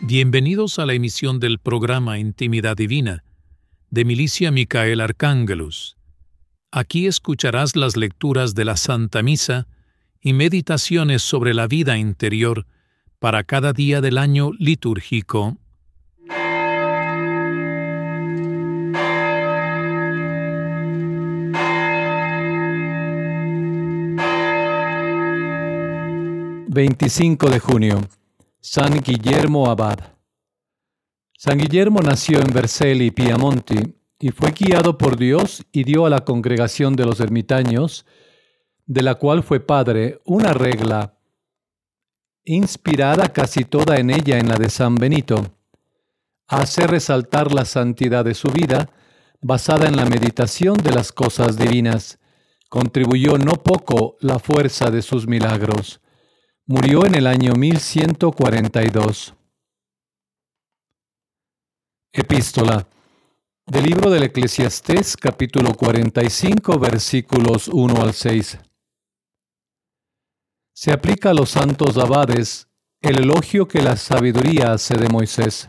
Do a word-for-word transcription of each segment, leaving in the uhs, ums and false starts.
Bienvenidos a la emisión del programa Intimidad Divina, de Milicia Micael Arcángelus. Aquí escucharás las lecturas de la Santa Misa y meditaciones sobre la vida interior para cada día del año litúrgico. veinticinco de junio. San Guillermo Abad. San Guillermo nació en Vercelli, Piamonte, y fue guiado por Dios y dio a la congregación de los ermitaños, de la cual fue padre, una regla, inspirada casi toda en ella en la de San Benito. Hace resaltar la santidad de su vida, basada en la meditación de las cosas divinas. Contribuyó no poco la fuerza de sus milagros. Murió en el año mil ciento cuarenta y dos. Epístola del libro del Eclesiastés, capítulo cuarenta y cinco, versículos uno al seis. Se aplica a los santos abades el elogio que la sabiduría hace de Moisés.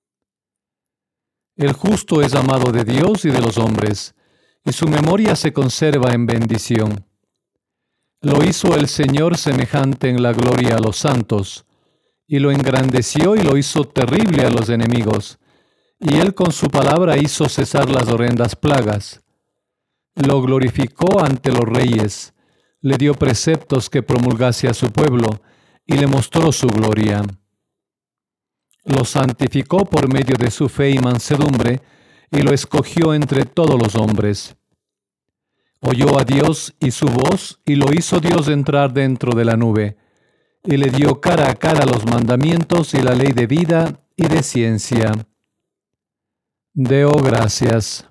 El justo es amado de Dios y de los hombres, y su memoria se conserva en bendición. Lo hizo el Señor semejante en la gloria a los santos, y lo engrandeció y lo hizo terrible a los enemigos, y él con su palabra hizo cesar las horrendas plagas. Lo glorificó ante los reyes, le dio preceptos que promulgase a su pueblo, y le mostró su gloria. Lo santificó por medio de su fe y mansedumbre, y lo escogió entre todos los hombres. Oyó a Dios y su voz, y lo hizo Dios entrar dentro de la nube, y le dio cara a cara los mandamientos y la ley de vida y de ciencia. Deo gracias.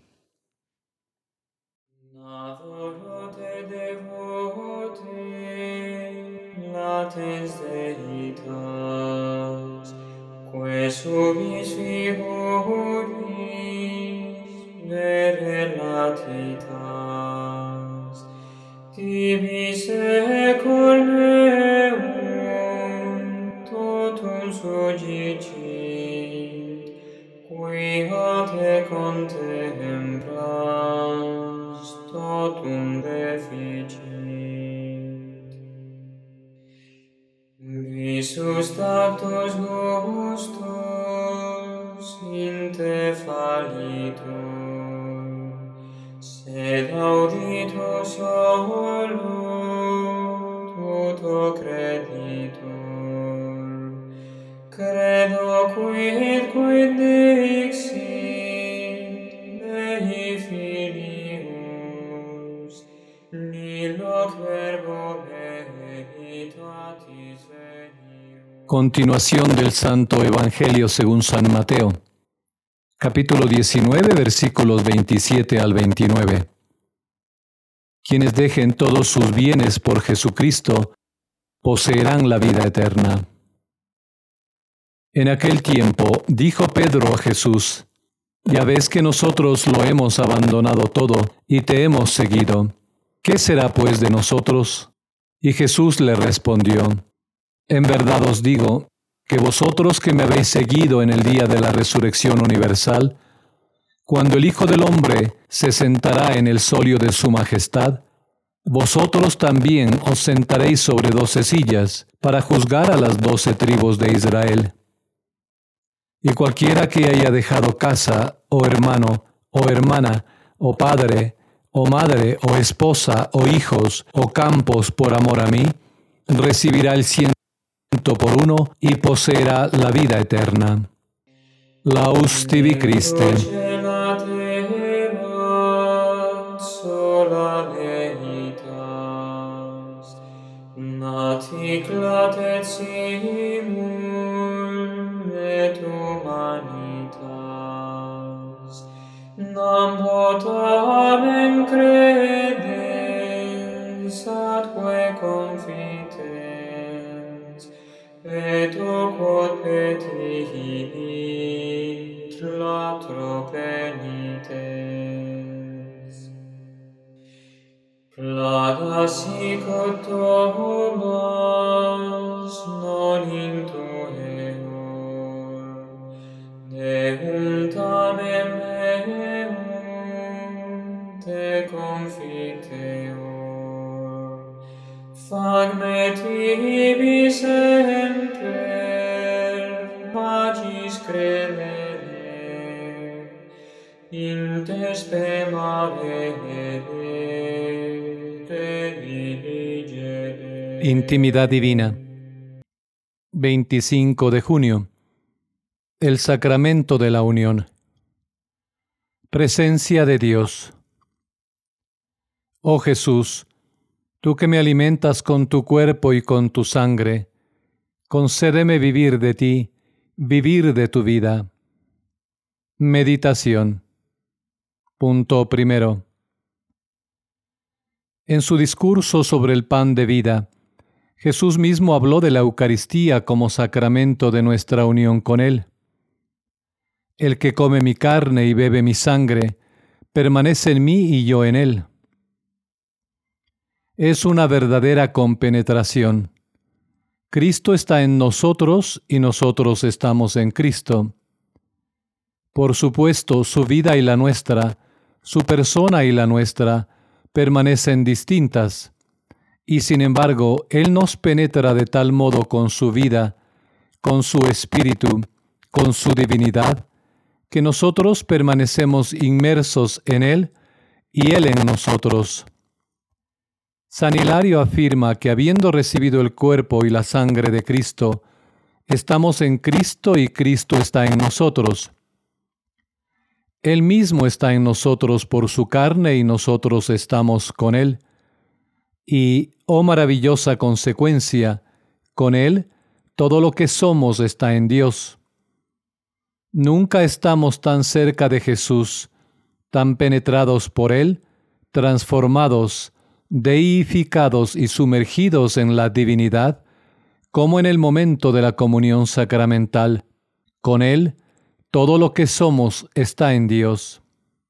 Tibi secur meum totum sugicit, qui a te contemplans totum deficit. Visus tactus gustus in te fallitur, sed audito solo tuto creditur. Credo quid quid dixit Dei filius, nihil verbo veritatis venius. Continuación del Santo Evangelio según San Mateo. Capítulo diecinueve, versículos veintisiete al veintinueve. Quienes dejen todos sus bienes por Jesucristo, poseerán la vida eterna. En aquel tiempo dijo Pedro a Jesús: Ya ves que nosotros lo hemos abandonado todo y te hemos seguido. ¿Qué será pues de nosotros? Y Jesús le respondió: En verdad os digo, que vosotros que me habéis seguido en el día de la resurrección universal, cuando el Hijo del Hombre se sentará en el solio de su majestad, vosotros también os sentaréis sobre doce sillas para juzgar a las doce tribus de Israel. Y cualquiera que haya dejado casa, o hermano, o hermana, o padre, o madre, o esposa, o hijos, o campos por amor a mí, recibirá el ciento por uno y poseerá la vida eterna. Laus tibi Christe. Naticlat et simul et humanitas, nam potamen credens atque confitens, et o quod petihit latro penitens. Plata sic ut Thomas non intueor, Fac me tibi semper magis credere, in te spemavere te diligere. Intimidad divina. veinticinco de junio. El sacramento de la unión. Presencia de Dios. Oh Jesús, tú que me alimentas con tu cuerpo y con tu sangre, concédeme vivir de ti, vivir de tu vida. Meditación. Punto primero. En su discurso sobre el pan de vida, Jesús mismo habló de la Eucaristía como sacramento de nuestra unión con Él. El que come mi carne y bebe mi sangre, permanece en mí y yo en él. Es una verdadera compenetración. Cristo está en nosotros y nosotros estamos en Cristo. Por supuesto, su vida y la nuestra, su persona y la nuestra, permanecen distintas, y sin embargo, Él nos penetra de tal modo con su vida, con su espíritu, con su divinidad, que nosotros permanecemos inmersos en Él y Él en nosotros. San Hilario afirma que habiendo recibido el cuerpo y la sangre de Cristo, estamos en Cristo y Cristo está en nosotros. Él mismo está en nosotros por su carne y nosotros estamos con Él. Y, oh maravillosa consecuencia, con Él todo lo que somos está en Dios. Nunca estamos tan cerca de Jesús, tan penetrados por Él, transformados, deificados y sumergidos en la divinidad, como en el momento de la comunión sacramental. Con Él, todo lo que somos está en Dios.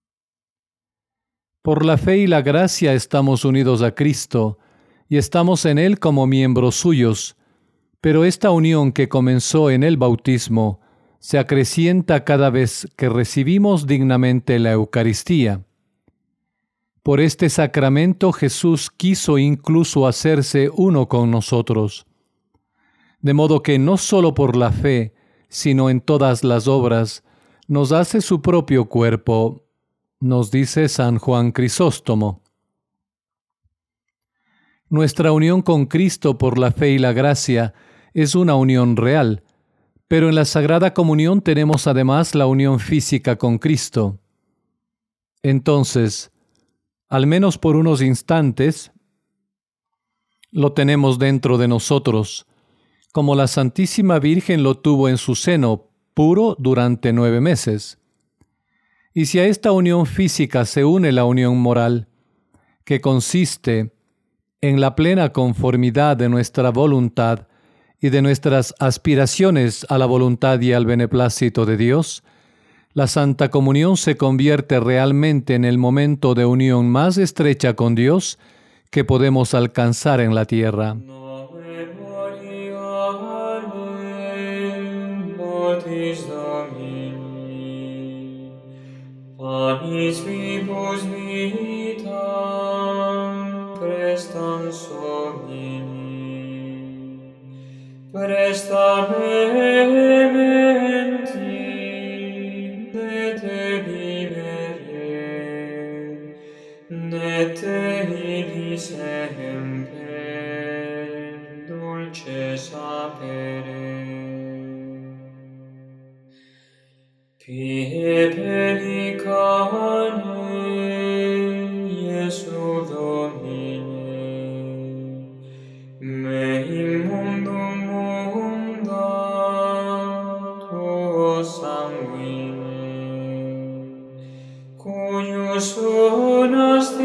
Por la fe y la gracia estamos unidos a Cristo y estamos en Él como miembros suyos, pero esta unión que comenzó en el bautismo se acrecienta cada vez que recibimos dignamente la Eucaristía. Por este sacramento Jesús quiso incluso hacerse uno con nosotros, de modo que no solo por la fe, sino en todas las obras, nos hace su propio cuerpo, nos dice San Juan Crisóstomo. Nuestra unión con Cristo por la fe y la gracia es una unión real, pero en la Sagrada Comunión tenemos además la unión física con Cristo. Entonces, al menos por unos instantes, lo tenemos dentro de nosotros, como la Santísima Virgen lo tuvo en su seno, puro durante nueve meses. Y si a esta unión física se une la unión moral, que consiste en la plena conformidad de nuestra voluntad y de nuestras aspiraciones a la voluntad y al beneplácito de Dios, la Santa Comunión se convierte realmente en el momento de unión más estrecha con Dios que podemos alcanzar en la tierra. Panis vivus vitam prestam somnii, presta mementi, ne te vivere, ne te vidi semper, dulce sapere. Pie pelicane, Iesu Domine, me in mundum munda tuo sanguine, cuius unas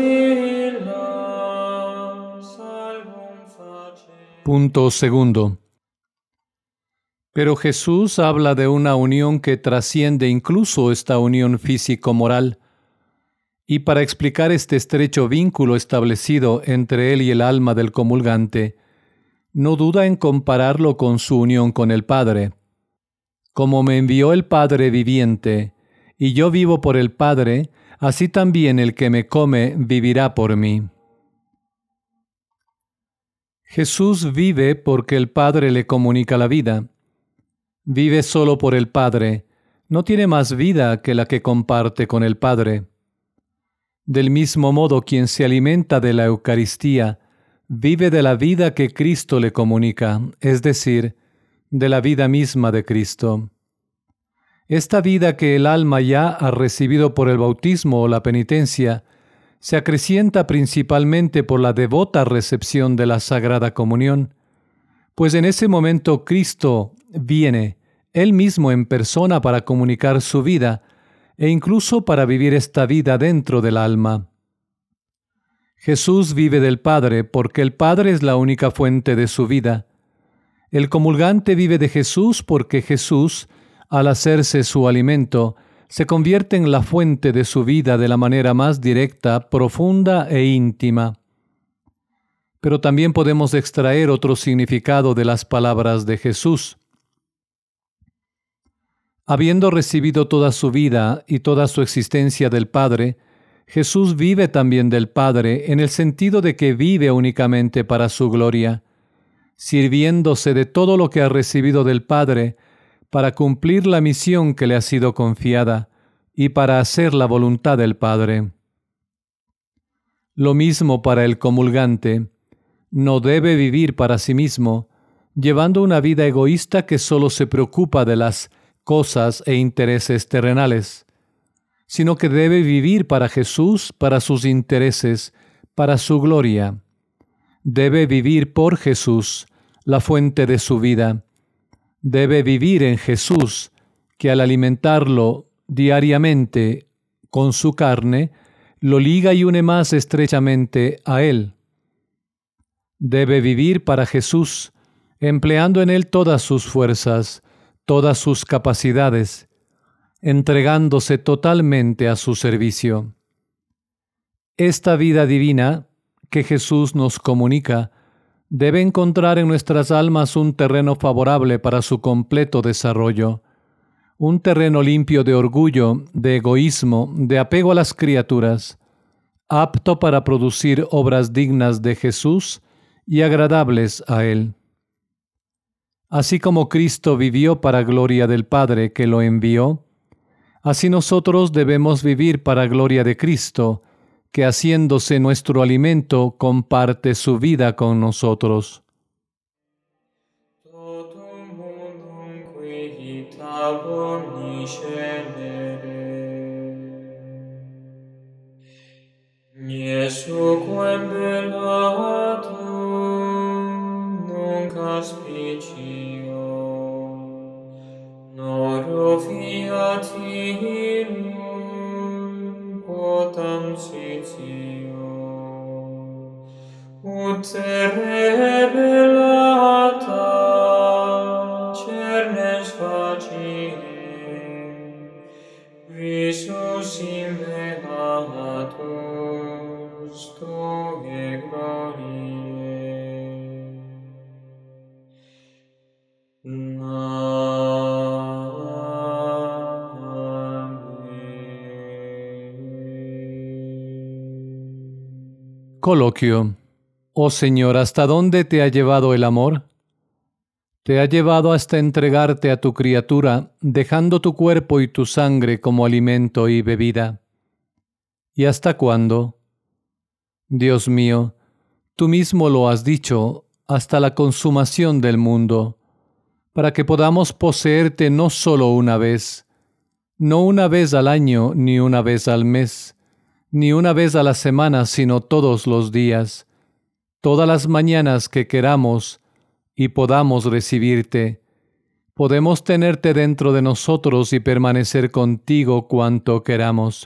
illa salvum facere. Punto segundo. Pero Jesús habla de una unión que trasciende incluso esta unión físico-moral. Y para explicar este estrecho vínculo establecido entre él y el alma del comulgante, no duda en compararlo con su unión con el Padre. Como me envió el Padre viviente, y yo vivo por el Padre, así también el que me come vivirá por mí. Jesús vive porque el Padre le comunica la vida. Vive solo por el Padre. No tiene más vida que la que comparte con el Padre. Del mismo modo, quien se alimenta de la Eucaristía vive de la vida que Cristo le comunica, es decir, de la vida misma de Cristo. Esta vida que el alma ya ha recibido por el bautismo o la penitencia se acrecienta principalmente por la devota recepción de la Sagrada Comunión, pues en ese momento Cristo viene, Él mismo en persona, para comunicar su vida e incluso para vivir esta vida dentro del alma. Jesús vive del Padre porque el Padre es la única fuente de su vida. El comulgante vive de Jesús porque Jesús, al hacerse su alimento, se convierte en la fuente de su vida de la manera más directa, profunda e íntima. Pero también podemos extraer otro significado de las palabras de Jesús. Habiendo recibido toda su vida y toda su existencia del Padre, Jesús vive también del Padre en el sentido de que vive únicamente para su gloria, sirviéndose de todo lo que ha recibido del Padre para cumplir la misión que le ha sido confiada y para hacer la voluntad del Padre. Lo mismo para el comulgante. No debe vivir para sí mismo, llevando una vida egoísta que solo se preocupa de las cosas e intereses terrenales, sino que debe vivir para Jesús, para sus intereses, para su gloria. Debe vivir por Jesús, la fuente de su vida. Debe vivir en Jesús, que al alimentarlo diariamente con su carne, lo liga y une más estrechamente a Él. Debe vivir para Jesús, empleando en Él todas sus fuerzas, todas sus capacidades, entregándose totalmente a su servicio. Esta vida divina que Jesús nos comunica debe encontrar en nuestras almas un terreno favorable para su completo desarrollo, un terreno limpio de orgullo, de egoísmo, de apego a las criaturas, apto para producir obras dignas de Jesús y agradables a Él. Así como Cristo vivió para gloria del Padre que lo envió, así nosotros debemos vivir para gloria de Cristo, que haciéndose nuestro alimento comparte su vida con nosotros. Totum mundum quietabum niscendere, Iesuquem bellatum nunc aspicio, noro fiat illum potam sitio, ut terre bellata cernes facere, visus in beatus Tuae gloriae. Coloquio. Oh Señor, ¿hasta dónde te ha llevado el amor? Te ha llevado hasta entregarte a tu criatura, dejando tu cuerpo y tu sangre como alimento y bebida. ¿Y hasta cuándo? Dios mío, tú mismo lo has dicho, hasta la consumación del mundo, para que podamos poseerte no solo una vez, no una vez al año, ni una vez al mes, ni una vez a la semana, sino todos los días, todas las mañanas que queramos y podamos recibirte. Podemos tenerte dentro de nosotros y permanecer contigo cuanto queramos.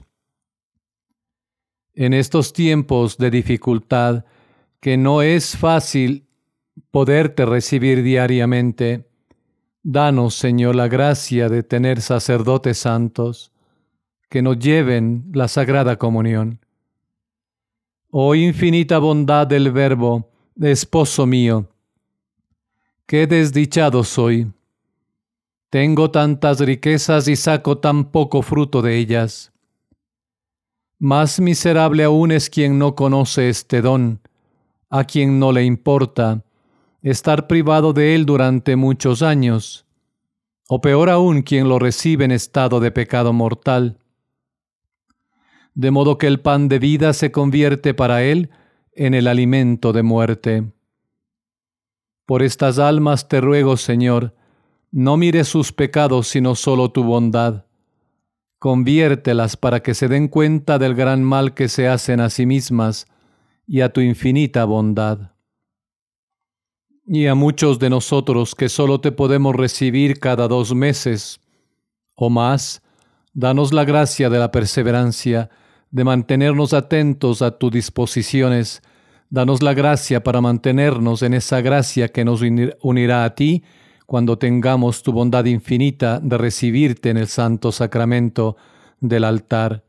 En estos tiempos de dificultad, que no es fácil poderte recibir diariamente, danos, Señor, la gracia de tener sacerdotes santos que nos lleven la Sagrada Comunión. Oh infinita bondad del Verbo, esposo mío, qué desdichado soy. Tengo tantas riquezas y saco tan poco fruto de ellas. Más miserable aún es quien no conoce este don, a quien no le importa, estar privado de él durante muchos años, o peor aún, quien lo recibe en estado de pecado mortal. De modo que el pan de vida se convierte para él en el alimento de muerte. Por estas almas te ruego, Señor, no mires sus pecados, sino solo tu bondad. Conviértelas para que se den cuenta del gran mal que se hacen a sí mismas y a tu infinita bondad. Y a muchos de nosotros que solo te podemos recibir cada dos meses o más, danos la gracia de la perseverancia, de mantenernos atentos a tus disposiciones. Danos la gracia para mantenernos en esa gracia que nos unirá a ti cuando tengamos tu bondad infinita de recibirte en el santo sacramento del altar.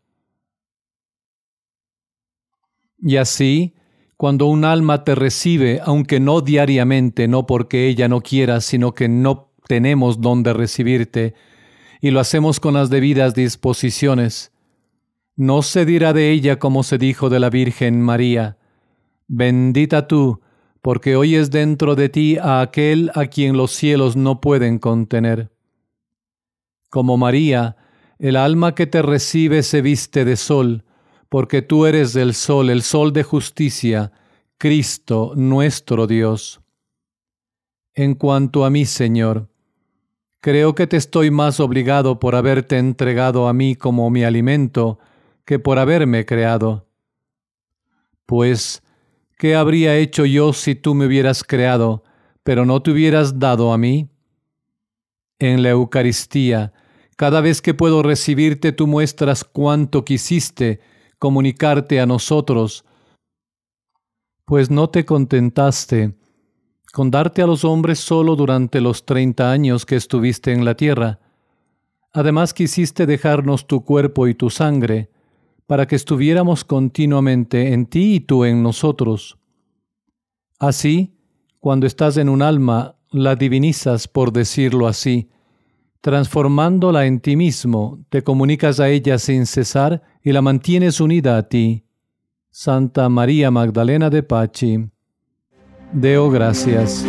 Y así, cuando un alma te recibe, aunque no diariamente, no porque ella no quiera, sino que no tenemos dónde recibirte, y lo hacemos con las debidas disposiciones, no se dirá de ella como se dijo de la Virgen María: bendita tú, porque oyes dentro de ti a aquel a quien los cielos no pueden contener. Como María, el alma que te recibe se viste de sol, porque tú eres el sol, el sol de justicia, Cristo nuestro Dios. En cuanto a mí, Señor, creo que te estoy más obligado por haberte entregado a mí como mi alimento que por haberme creado. Pues, ¿qué habría hecho yo si tú me hubieras creado, pero no te hubieras dado a mí? En la Eucaristía, cada vez que puedo recibirte, tú muestras cuánto quisiste comunicarte a nosotros, pues no te contentaste con darte a los hombres solo durante los treinta años que estuviste en la tierra. Además quisiste dejarnos tu cuerpo y tu sangre, para que estuviéramos continuamente en ti y tú en nosotros. Así, cuando estás en un alma, la divinizas, por decirlo así, transformándola en ti mismo, te comunicas a ella sin cesar y la mantienes unida a ti. Santa María Magdalena de Pachi, deo gracias.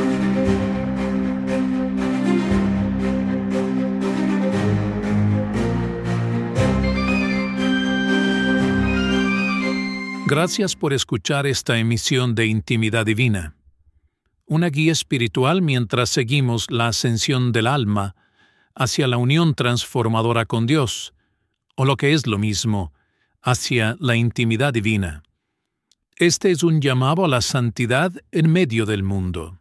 Gracias por escuchar esta emisión de Intimidad Divina, una guía espiritual mientras seguimos la ascensión del alma hacia la unión transformadora con Dios, o lo que es lo mismo, hacia la intimidad divina. Este es un llamado a la santidad en medio del mundo.